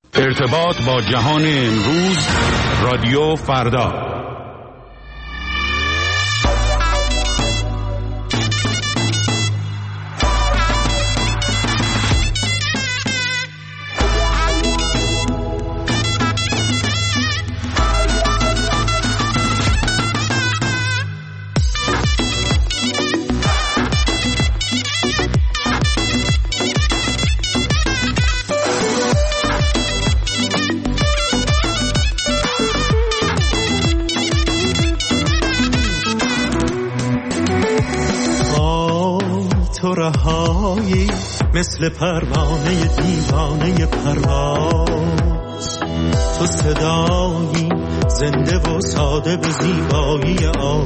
ارتباط با جهان امروز، رادیو فردا. مثل پروانه دیوانه پرواز، تو صدایی زنده و ساده به زیبایی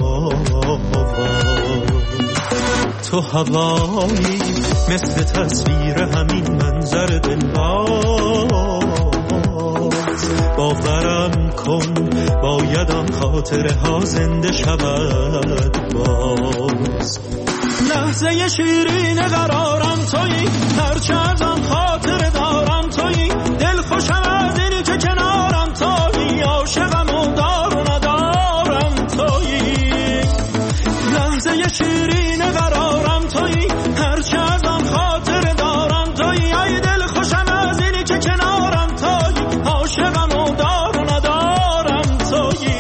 آواز، تو هوایی مثل تصویر همین منظر دلباز. باورم کن باید آن خاطره ها زنده شود باز. لحظه شیرین قرارم تویی، هرچه از آن خاطر دارم تویی، دل خوشم از اینی که کنارم تویی، عاشقم و دار و ندارم تویی. لحظه شیرین قرارم تویی، هرچه از آن خاطر دارم تویی، ای دل خوشم از اینی که کنارم تویی، عاشقم و دار و ندارم تویی.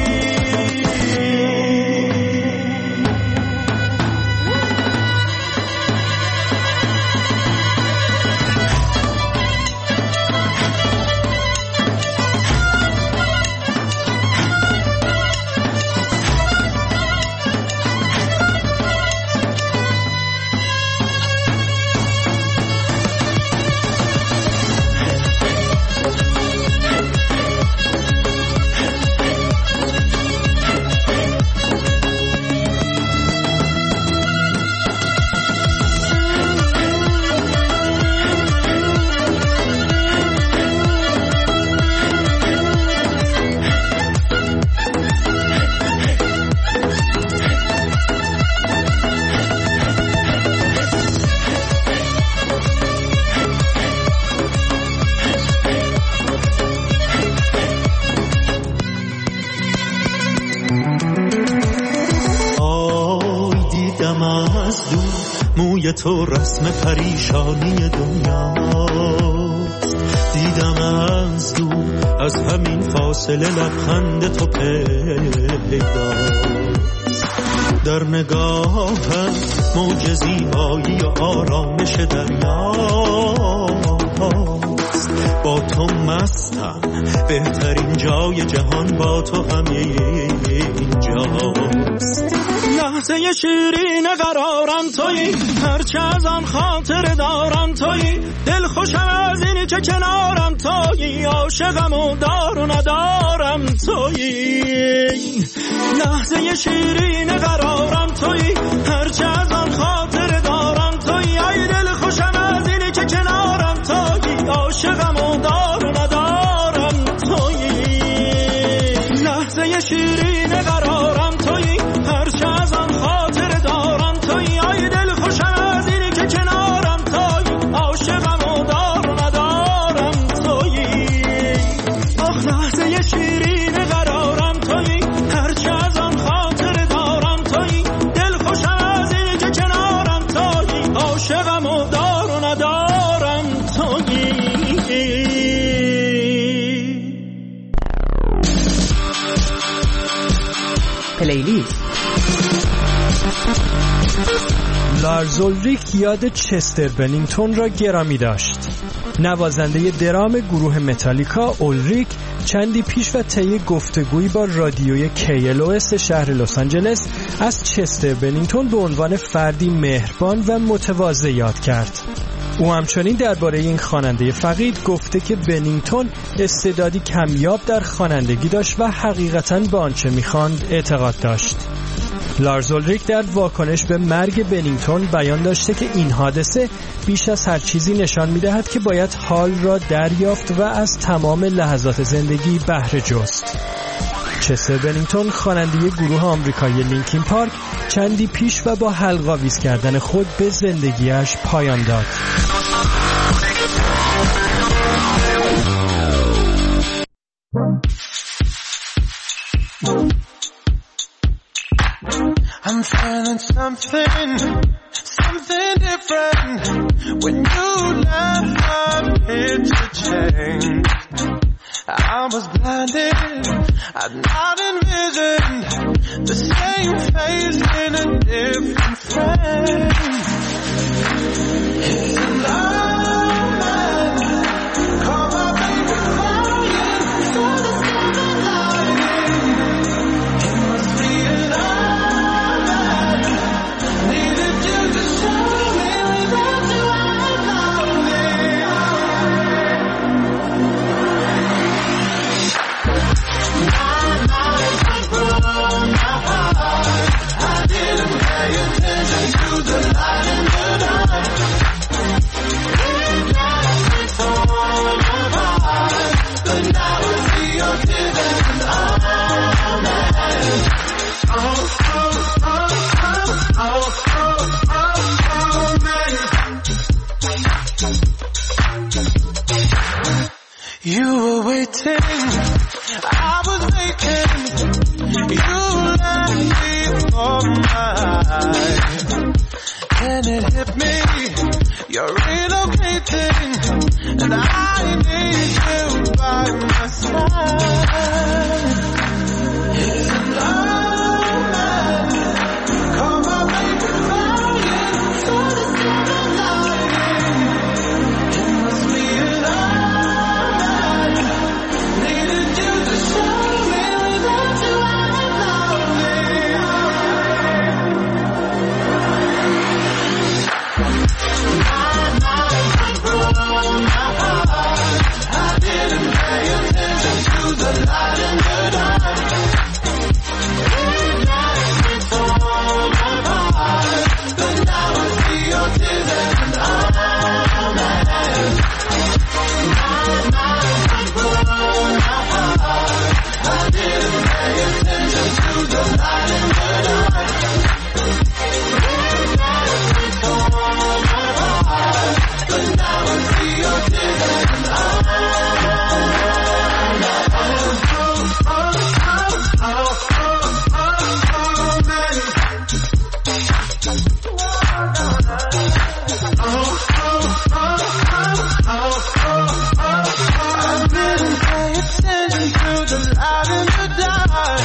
تو رسم پریشانی دنیاست، دیدم از دور از همین فاصله لبخند تو پیداست. در نگاهم موج زیبایی و آرامش دریاست. با تو مستم، بهترین جای جهان با تو همینجاست. لحظه شیرین قرارم تویی، هرچه از آن خاطر دارم تویی، دل خوشم از اینی که کنارم تویی، عاشقم و دار و ندارم تویی. لحظه شیرین قرارم تویی، هرچه از آن خاطر دارم تویی، ای دل خوشم از اینی که کنارم تویی، عاشقم و دار و ندارم تویی. لحظه شیرین قرارم تویی، هرچه از آن خاطر دارم تویی، ای دل خوشم از اینی که کنارم تویی، عاشقم و دار و ندارم تویی. آخ لحظه شیرین قرارم تویی، هرچه از آن خاطر دارم تویی، دل خوشم از اینی که کنارم تویی، عاشقم و دار و ندارم تویی. پلیلیست. لارز اولریک یاد چستر بنینگتون را گرامی داشت. نوازنده درام گروه متالیکا، اولریک چندی پیش و طی گفتگویی با رادیوی KLOS شهر لس آنجلس از چستر بنینگتون به عنوان فردی مهربان و متواضع یاد کرد. او همچنین درباره این خواننده فقید گفته که بنینگتون استعدادی کمیاب در خوانندگی داشت و حقیقتاً به آنچه می‌خواند اعتقاد داشت. لارز اولریک در واکنش به مرگ بنینگتون بیان داشته که این حادثه بیش از هر چیزی نشان می‌دهد که باید حال را دریافت و از تمام لحظات زندگی بهره جست. چستر بنینگتون خواننده گروه آمریکایی لینکین پارک چندی پیش و با حلق‌آویز کردن خود به زندگیش پایان داد. I'm feeling something different. When you left, my picture changed. I was blinded, I'd not envisioned the same face in a different frame. It's a love man, call my baby crying for the silver lining. It must be a love man, needed you to show me without you I'm lonely. My life was blown apart. I didn't pay attention to the light in the dark. It left me torn apart, but now I see your tears and I'm mad. Oh, man. You were waiting, I was waiting. You left me for mine, and it hit me. You're relocating, and I need you by my side. It's a love man, call my baby crying for the silver lining. It must be a love man, needed you to show me without you I'm lonely. My life was blown apart. I didn't pay attention to the light in the dark. It left me torn apart, but now I see your tears and I'm mad. My life was blown apart. I didn't pay attention to the light in the dark. It left me torn apart, but now I see your tears and I'm mad. I didn't pay attention to the light in the dark.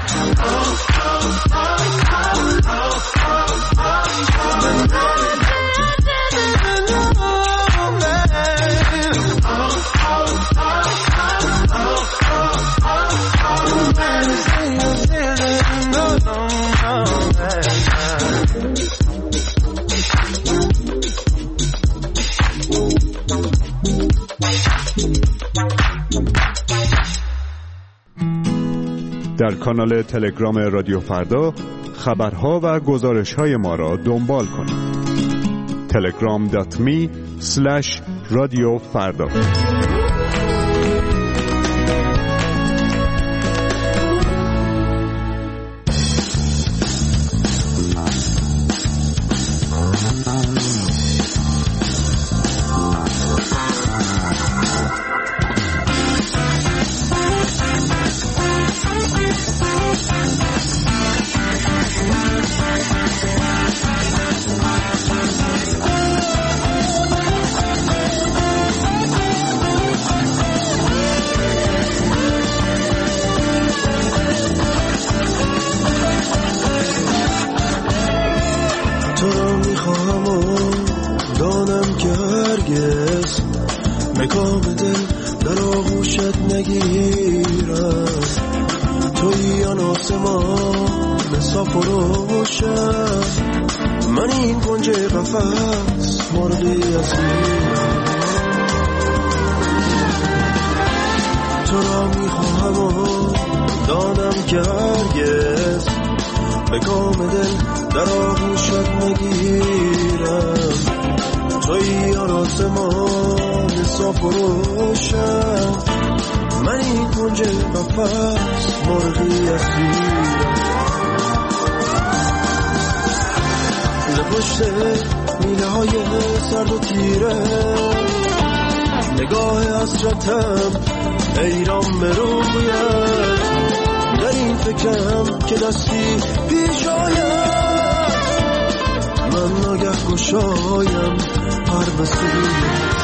در کانال تلگرام رادیو فردا خبرها و گزارش‌های ما را دنبال کنید. telegram.me/رادیوفردا. مکام دل در آغوشت نگیرم، توی آن آسمان صاف و روشن، من این کنج قفس مرغی اسیرم، تو را میخواهم و دانم که هرگز مکام دل در آغوشت نگیرم، توی آن آسمان صاف و روشن، من این کنج قفس مرغی اسیرم، ز پشت میله های سرد و تیره نگاه حسرتم ایران به رویت، در این فکرم که دستی پیش آیم، من ناگه گشایم هر مسیح.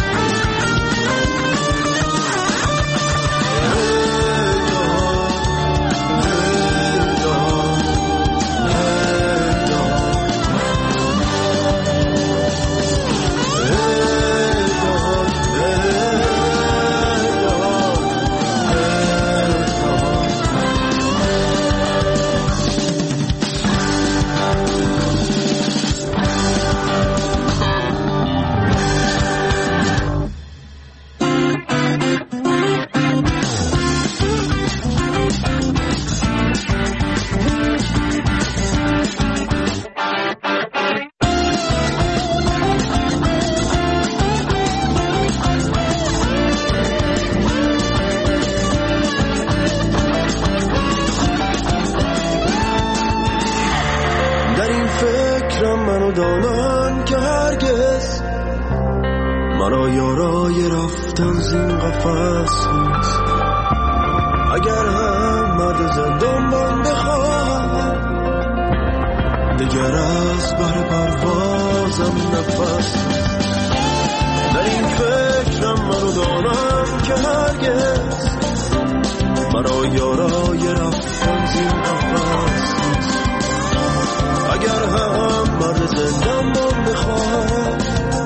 دانن که هرگز مرا یارای رفتن زین قفس نیست. اگر هم مرد زندان من بخواهم، دگر از بر پروازم نفس نیست. در این فکرم منو دانم که هرگز مرا یارای رفتن زین قفس نیست. اگر هم مرد زندان من بخواهم،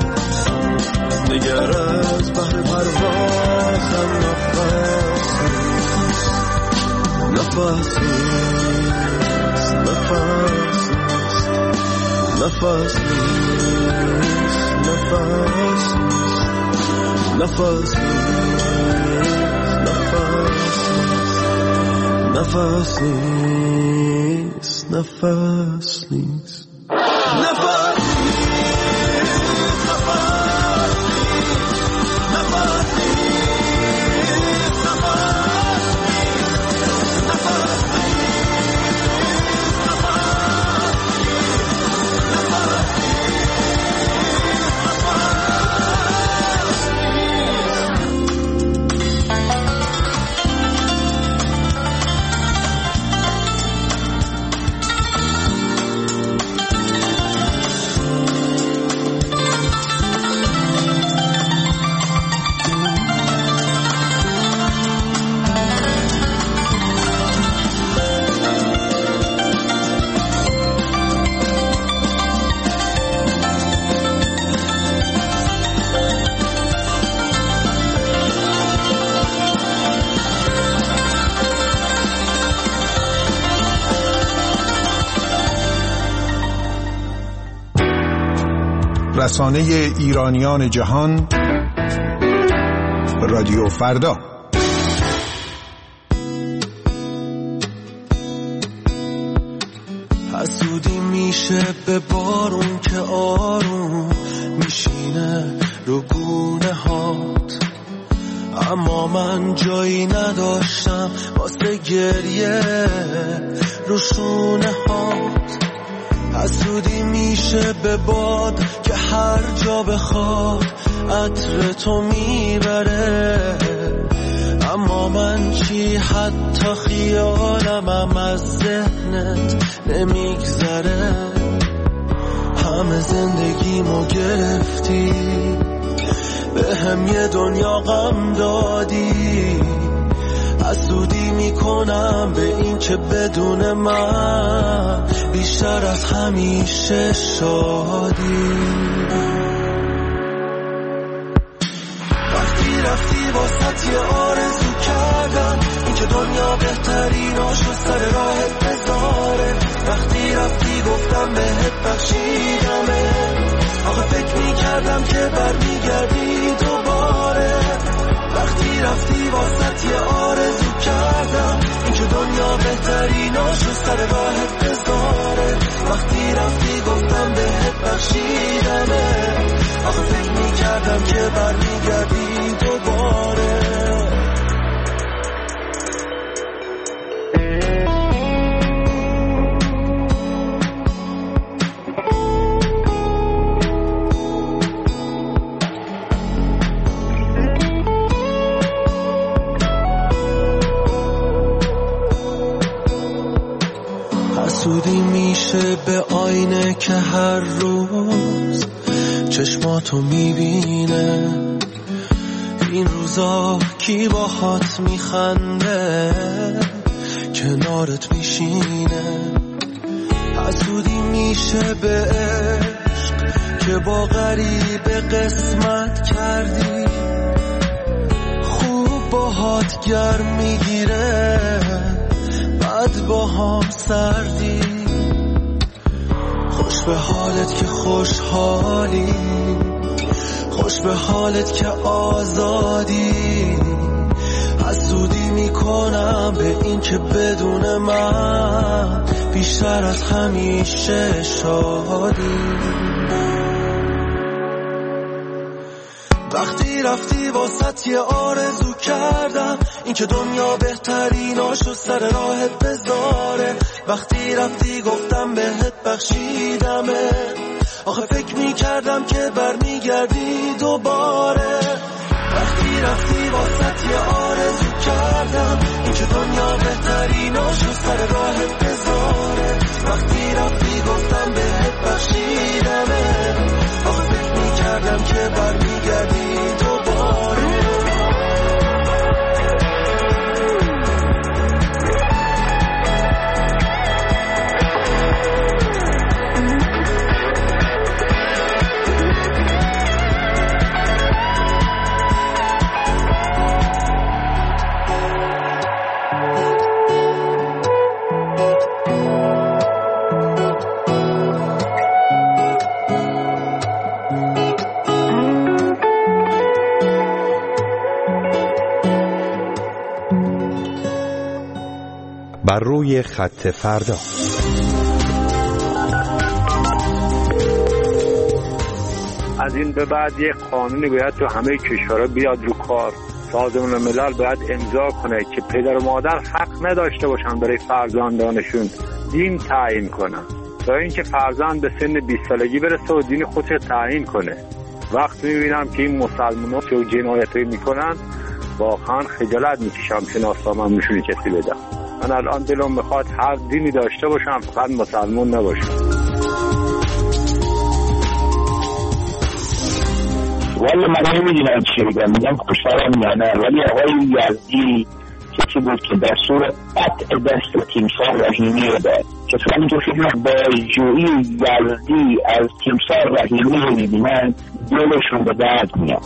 دگر از بحر پروازم نفس نیست. نفس نیست، نفس نیست، نفس نیست، نفس نیست، نفس نیست، نفس نیست، نفس نیست. رسانه ایرانیان جهان، رادیو فردا. حسودی میشه به بارون که آروم میشینه رو گونه هات، اما من جایی نداشتم واسه گریه رو شونه هات. حسودی میشه به باد که هر جا بخواد عطر تو میبره، اما من چی حتی خیالمم از ذهنت نمیگذره. همه زندگیمو گرفتی، به هم یه دنیا غم دادی. حسودی میکنم به این که بدون من بیشتر از همیشه شادی. وقتی رفتی واسط یه آرزو کردم، این که دنیا بهتریناشو سر راهت بذاره. وقتی رفتی گفتم بهت بخشیدمه، آخه فکر میکردم که برمیگردی دوباره. وقتی رفتی واسط یه آرزو کردم، این که دنیا بهتریناشو سر راهت بذاره. وقتی رفتی گفتم بهت بخشیدمه، آخه فکر میکردم که برمیگردی دوباره. میشه به آینه که هر روز چشماتو میبینه. این روزا کی باهات میخنده کنارت میشینه. حسودی میشه به عشق که با غریب قسمت کردی. خوب باهات گرم میگیره بعد با هم سردی. خوش به حالت که خوشحالی، خوش به حالت که آزادی. حسودی میکنم به این که بدون من بیشتر از همیشه شادی. وقتی رفتی واسط یه آرزو کردم، این که دنیا بهتریناشو سر راهت بذاره. وقتی رفتی گفتم بهت بخشیدمه، آخه فکر میکردم که برمیگردی دوباره. وقتی رفتی واسط یه آرزو کردم، این که دنیا بهتریناشو سر راهت بذاره. وقتی رفتی گفتم بهت بخشیدمه، آخه فکر میکردم که برمیگردی دوباره. بر روی خط فردا. از این به بعد یک قانونی باید تو همه کشورها بیاد رو کار. سازمان ملل باید امضا کنه که پدر و مادر حق نداشته باشن برای فرزندانشون دین تعیین کنن، تا اینکه فرزند به سن 20 سالگی برسه و دین خودش تعیین کنه. وقتی میبینم که این مسلمان‌ها چه جنایتی میکنن واقعا خجالت میکشم که ناساممشون کسی بدم. من الان دلم میخواد هر دینی داشته باشم، فقط مسلمان نباشم. والا من نمیدونم چی بگم، میگم خوشحالم یا نه، ولی آقای یزدی کسی بود که دستور قطع دست تیمسار رحیمی رو داد. کسانی که فکر با جویی یزدی از تیمسار رحیمی رو میبینن دلشون به درد میاد.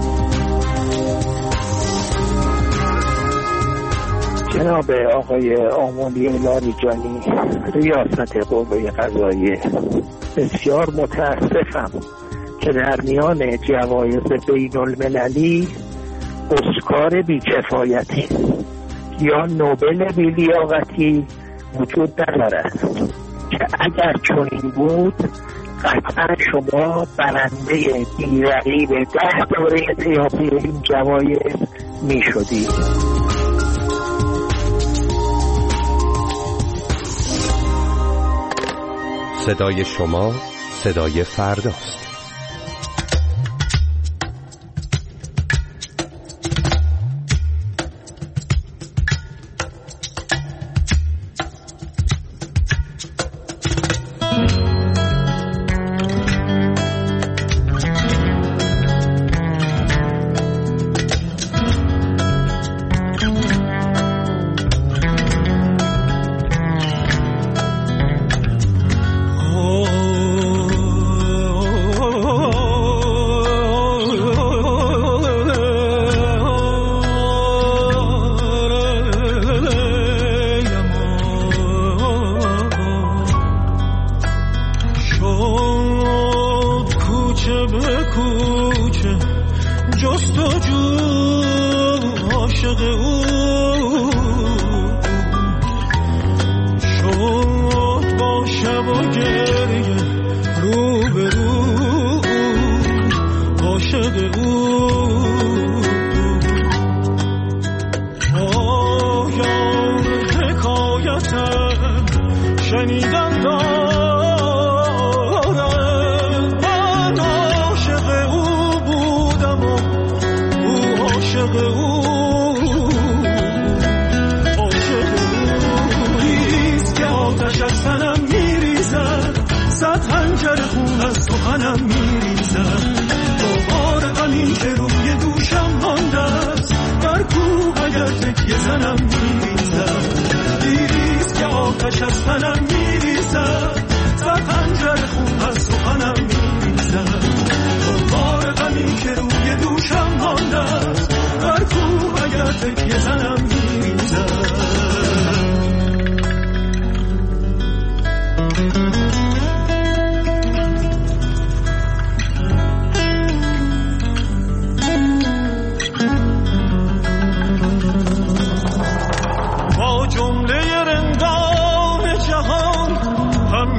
جناب آقای آمولی لاریجانی ریاست قوه قضاییه، بسیار متاسفم که در میان جوایز بین المللی اسکار بی‌کفایتی یا نوبل بی‌لیاقتی وجود ندارد که اگر چنین بود قطعا شما برنده بی‌رقیب 10 دوره تیافی این جوایز می شدید. صدای شما صدای فرداست. از تنم میریزد بزنم میریزد، دیریست که آتش از تنم میریزد، زد خنجر خون از سخنم میریزد، بار غمی که روی دوشم مانده است، بر کوه اگر تکیه زنم میریزد. با جمله رندان جهان هم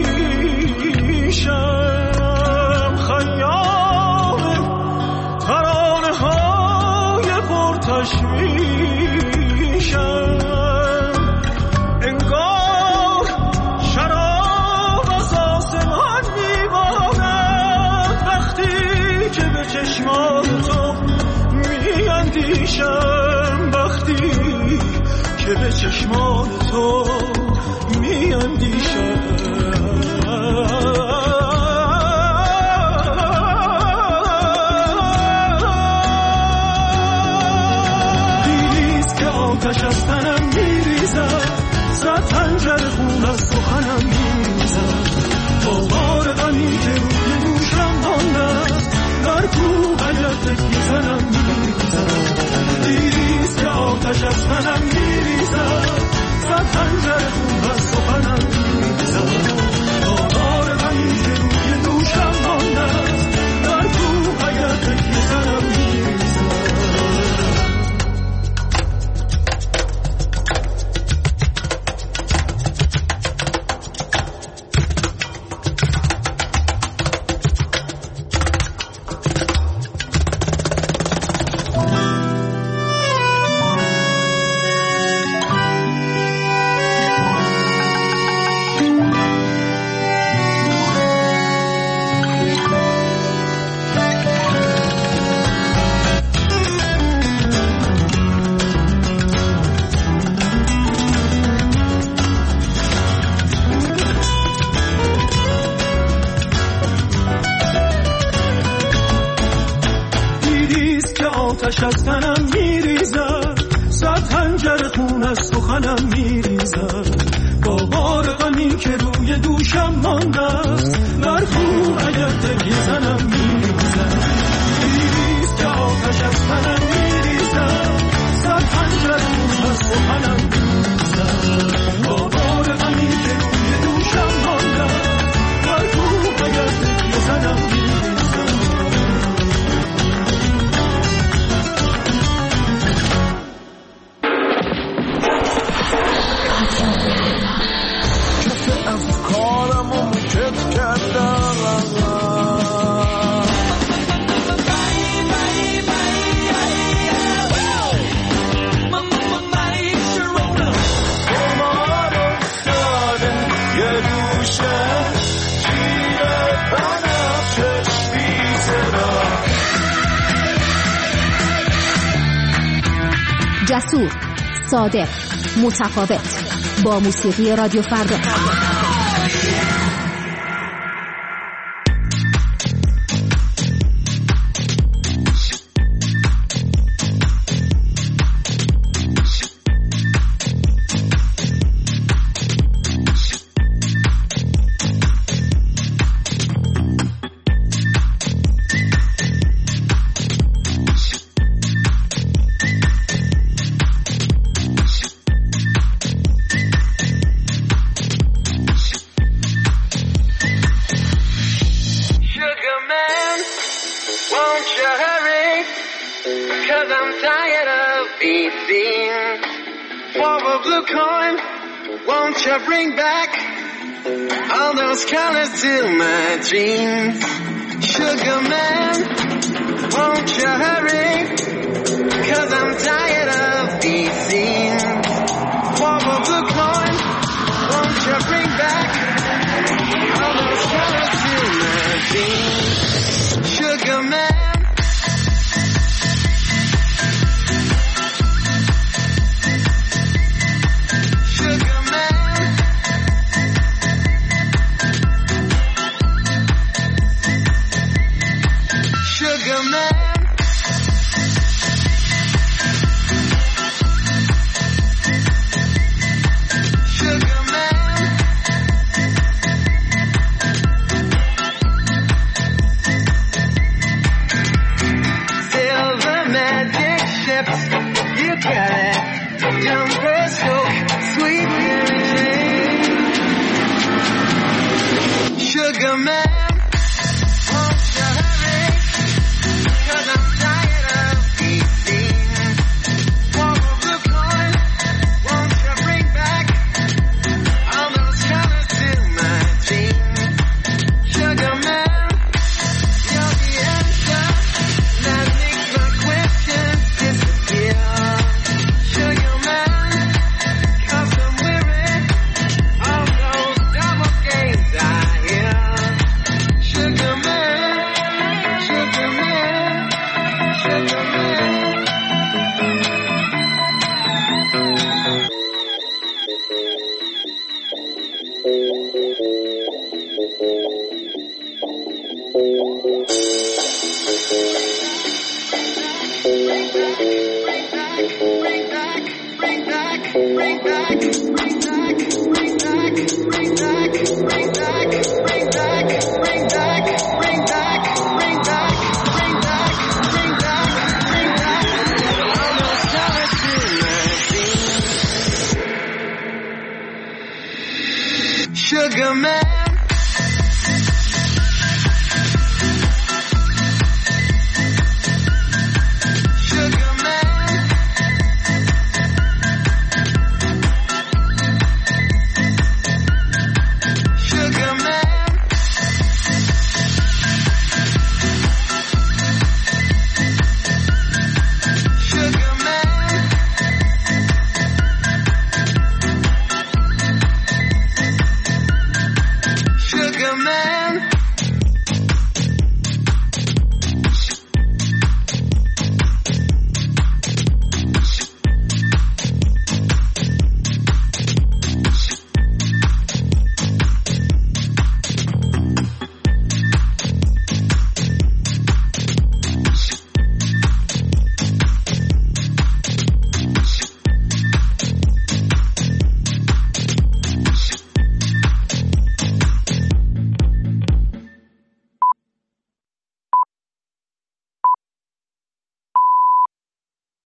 کیشم، خیام ترانه های پرتشویشم، انگار شراب از آسمان میبارد، وقتی که به چشمان تو میاندیشم، وقتی که به چشمان تو میاندیشم. دیریست که آتش از تنم میریزد، زد خنجر خون از سخنم میریزد، با بار غمی که روی دوشم مانده است، در کوه اگر تکیه زنم میریزد، دیریست که آتش از تنم میریزد، زد خنجر خون از سخنم میریزد، با بار غمی که روی دوشم مانده است، در کوه اگر تکیه زنم میریزد. آتش از تنم میریزد، زد خنجر خون از سخنم میریزد، با بار غمی که روی دوشم مانده است، بر کوه اگر تکیه زنم میریزد، دیریست که آتش از تنم میریزد، زد خنجر خون از سخنم میریزد، با بار غمی که روی دوشم مانده است، بر کوه اگر تکیه زنم میریزد. جسور، صادق، متفاوت، با موسیقی رادیو فردا. Bring back all those colors to my dreams. Sugar man, won't you hurry? 'Cause I'm tired of these scenes. What of the coin, won't you bring back all those colors to my dreams? Sugar man. got that dumb crystal, sweet Mary Jane. Sugar man, won't you hurry? 'Cause I'm tired of eating. Walk a blue coin, won't you bring back all those colors to my team? Sugar man, you're the answer that makes my questions disappear. Sugar man, 'cause I'm weary of those double games I hear. Sugar man, sugar man, sugar man. Sugar man.